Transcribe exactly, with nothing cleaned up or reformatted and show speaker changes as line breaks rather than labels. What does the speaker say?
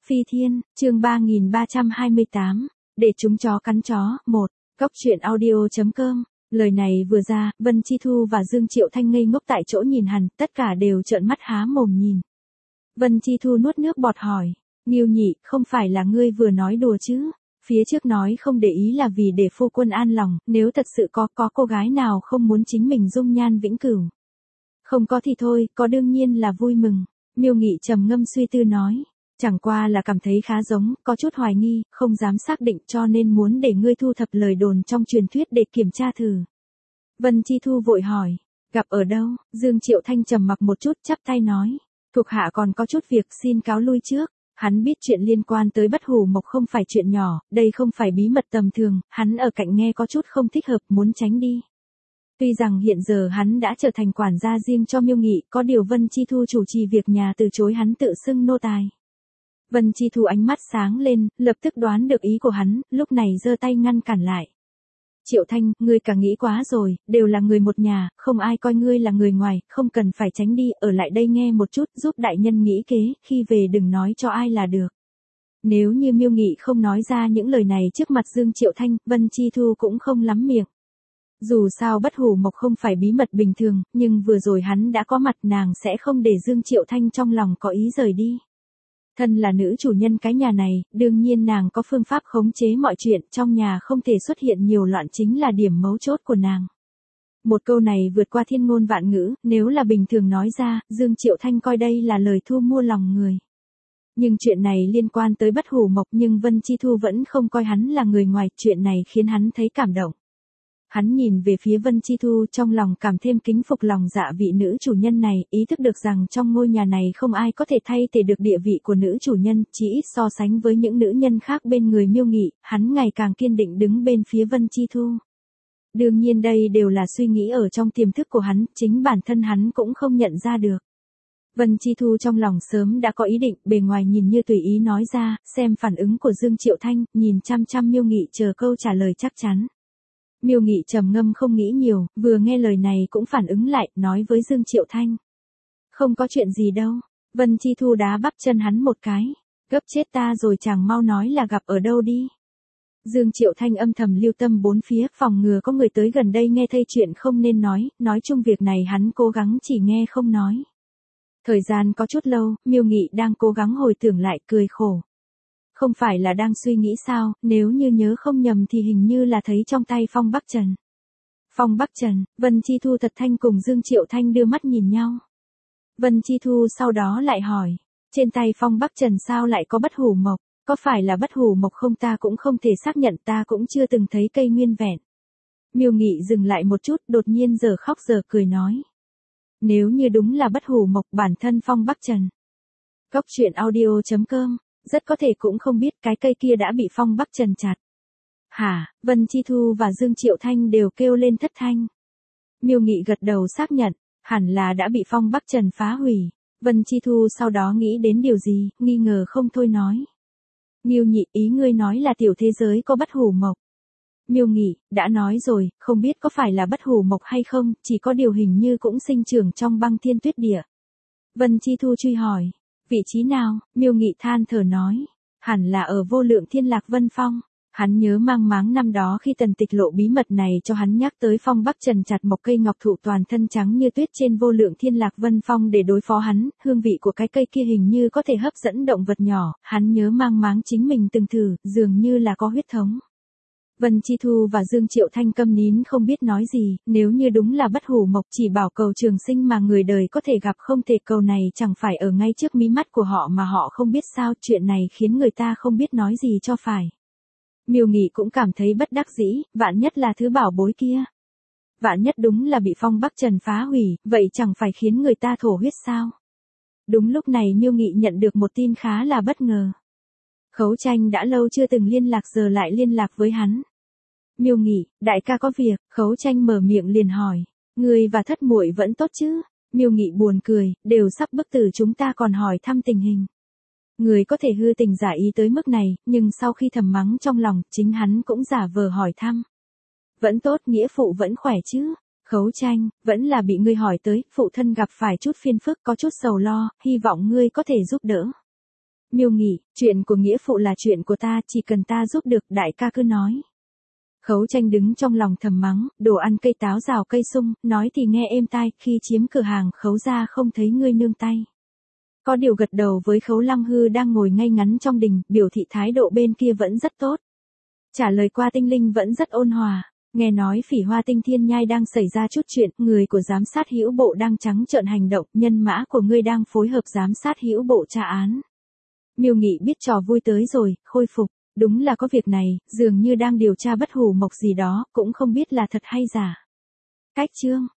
Phi Thiên, chương ba nghìn ba trăm hai mươi tám, để chúng chó cắn chó, một, Cóc truyện audio.com. Lời này vừa ra, Vân Chi Thu và Dương Triệu Thanh ngây ngốc tại chỗ nhìn hắn, tất cả đều trợn mắt há mồm nhìn. Vân Chi Thu nuốt nước bọt hỏi, Nghiêu Nhị, không phải là ngươi vừa nói đùa chứ? Phía trước nói không để ý là vì để phu quân an lòng, nếu thật sự có, có cô gái nào không muốn chính mình dung nhan vĩnh cửu. Không có thì thôi, có đương nhiên là vui mừng. Miêu Nghị trầm ngâm suy tư nói. Chẳng qua là cảm thấy khá giống, có chút hoài nghi, không dám xác định cho nên muốn để ngươi thu thập lời đồn trong truyền thuyết để kiểm tra thử. Vân Chi Thu vội hỏi, gặp ở đâu? Dương Triệu Thanh trầm mặc một chút chắp tay nói, thuộc hạ còn có chút việc xin cáo lui trước. Hắn biết chuyện liên quan tới Bất Hủ Mộc không phải chuyện nhỏ, đây không phải bí mật tầm thường, hắn ở cạnh nghe có chút không thích hợp muốn tránh đi. Tuy rằng hiện giờ hắn đã trở thành quản gia riêng cho Miêu Nghị, có điều Vân Chi Thu chủ trì việc nhà từ chối hắn tự xưng nô tài. Vân Chi Thu ánh mắt sáng lên, lập tức đoán được ý của hắn, lúc này giơ tay ngăn cản lại. Triệu Thanh, ngươi cả nghĩ quá rồi, đều là người một nhà, không ai coi ngươi là người ngoài, không cần phải tránh đi, ở lại đây nghe một chút, giúp đại nhân nghĩ kế, khi về đừng nói cho ai là được. Nếu như Miêu Nghị không nói ra những lời này trước mặt Dương Triệu Thanh, Vân Chi Thu cũng không lắm miệng. Dù sao Bất Hủ Mộc không phải bí mật bình thường, nhưng vừa rồi hắn đã có mặt, nàng sẽ không để Dương Triệu Thanh trong lòng có ý rời đi. Thân là nữ chủ nhân cái nhà này, đương nhiên nàng có phương pháp khống chế mọi chuyện, trong nhà không thể xuất hiện nhiều loạn chính là điểm mấu chốt của nàng. Một câu này vượt qua thiên ngôn vạn ngữ, nếu là bình thường nói ra, Dương Triệu Thanh coi đây là lời thu mua lòng người. Nhưng chuyện này liên quan tới Bất Hủ Mộc, nhưng Vân Chi Thu vẫn không coi hắn là người ngoài, chuyện này khiến hắn thấy cảm động. Hắn nhìn về phía Vân Chi Thu trong lòng cảm thêm kính phục lòng dạ vị nữ chủ nhân này, ý thức được rằng trong ngôi nhà này không ai có thể thay thế được địa vị của nữ chủ nhân, chỉ ít so sánh với những nữ nhân khác bên người Miêu Nghị, hắn ngày càng kiên định đứng bên phía Vân Chi Thu. Đương nhiên đây đều là suy nghĩ ở trong tiềm thức của hắn, chính bản thân hắn cũng không nhận ra được. Vân Chi Thu trong lòng sớm đã có ý định, bề ngoài nhìn như tùy ý nói ra, xem phản ứng của Dương Triệu Thanh, nhìn chăm chăm Miêu Nghị chờ câu trả lời chắc chắn. Miêu Nghị trầm ngâm không nghĩ nhiều, vừa nghe lời này cũng phản ứng lại, nói với Dương Triệu Thanh. Không có chuyện gì đâu. Vân Chi Thu đá bắp chân hắn một cái. Gấp chết ta rồi, chàng mau nói là gặp ở đâu đi. Dương Triệu Thanh âm thầm lưu tâm bốn phía, phòng ngừa có người tới gần đây nghe thấy chuyện không nên nói, nói chung việc này hắn cố gắng chỉ nghe không nói. Thời gian có chút lâu, Miêu Nghị đang cố gắng hồi tưởng lại, cười khổ. Không phải là đang suy nghĩ sao, nếu như nhớ không nhầm thì hình như là thấy trong tay Phong Bắc Trần. Phong Bắc Trần, Vân Chi Thu thật thanh cùng Dương Triệu Thanh đưa mắt nhìn nhau. Vân Chi Thu sau đó lại hỏi, trên tay Phong Bắc Trần sao lại có Bất Hủ Mộc, có phải là Bất Hủ Mộc không, ta cũng không thể xác nhận, ta cũng chưa từng thấy cây nguyên vẹn. Miêu Nghị dừng lại một chút, đột nhiên giờ khóc giờ cười nói. Nếu như đúng là Bất Hủ Mộc, bản thân Phong Bắc Trần. Cóc truyện audio.com. Rất có thể cũng không biết cái cây kia đã bị Phong Bắc Trần chặt. Hả? Vân Chi Thu và Dương Triệu Thanh đều kêu lên thất thanh. Miêu Nghị gật đầu xác nhận, hẳn là đã bị Phong Bắc Trần phá hủy. Vân Chi Thu sau đó nghĩ đến điều gì, nghi ngờ không thôi nói. Miêu Nhị, ý ngươi nói là tiểu thế giới có Bất Hủ Mộc. Miêu Nghị, đã nói rồi, không biết có phải là Bất Hủ Mộc hay không, chỉ có điều hình như cũng sinh trưởng trong băng thiên tuyết địa. Vân Chi Thu truy hỏi. Vị trí nào? Miêu Nghị than thở nói. Hẳn là ở Vô Lượng Thiên Lạc Vân Phong. Hắn nhớ mang máng năm đó khi Tần Tịch lộ bí mật này cho hắn nhắc tới Phong Bắc Trần chặt một cây ngọc thụ toàn thân trắng như tuyết trên Vô Lượng Thiên Lạc Vân Phong để đối phó hắn, hương vị của cái cây kia hình như có thể hấp dẫn động vật nhỏ, hắn nhớ mang máng chính mình từng thử, dường như là có huyết thống. Vân Chi Thu và Dương Triệu Thanh câm nín không biết nói gì, nếu như đúng là Bất Hủ Mộc chỉ bảo cầu trường sinh mà người đời có thể gặp, không thể cầu này chẳng phải ở ngay trước mí mắt của họ mà họ không biết sao, chuyện này khiến người ta không biết nói gì cho phải. Miêu Nghị cũng cảm thấy bất đắc dĩ, vạn nhất là thứ bảo bối kia. Vạn nhất đúng là bị Phong Bắc Trần phá hủy, vậy chẳng phải khiến người ta thổ huyết sao. Đúng lúc này Miêu Nghị nhận được một tin khá là bất ngờ. Khấu Tranh đã lâu chưa từng liên lạc giờ lại liên lạc với hắn. Miêu Nghị, đại ca có việc. Khấu Tranh mở miệng liền hỏi, ngươi và thất muội vẫn tốt chứ? Miêu Nghị buồn cười, đều sắp bức tử chúng ta còn hỏi thăm tình hình. Người có thể hư tình giả ý tới mức này, nhưng sau khi thầm mắng trong lòng, chính hắn cũng giả vờ hỏi thăm. Vẫn tốt, nghĩa phụ vẫn khỏe chứ? Khấu Tranh, vẫn là bị ngươi hỏi tới, phụ thân gặp phải chút phiền phức, có chút sầu lo, hy vọng ngươi có thể giúp đỡ. Miêu Nghị, chuyện của nghĩa phụ là chuyện của ta, chỉ cần ta giúp được, đại ca cứ nói. Khấu Tranh đứng trong lòng thầm mắng, đồ ăn cây táo rào cây sung, nói thì nghe êm tai, khi chiếm cửa hàng Khấu gia không thấy ngươi nương tay. Có điều gật đầu với Khấu Lăng Hư đang ngồi ngay ngắn trong đình, biểu thị thái độ bên kia vẫn rất tốt. Trả lời qua Tinh Linh vẫn rất ôn hòa. Nghe nói Phỉ Hoa Tinh Thiên Nhai đang xảy ra chút chuyện, người của giám sát hữu bộ đang trắng trợn hành động, nhân mã của ngươi đang phối hợp giám sát hữu bộ tra án. Miêu Nghị biết trò vui tới rồi, khôi phục. Đúng là có việc này, dường như đang điều tra bất hủ mộc gì đó, cũng không biết là thật hay giả. Cách chương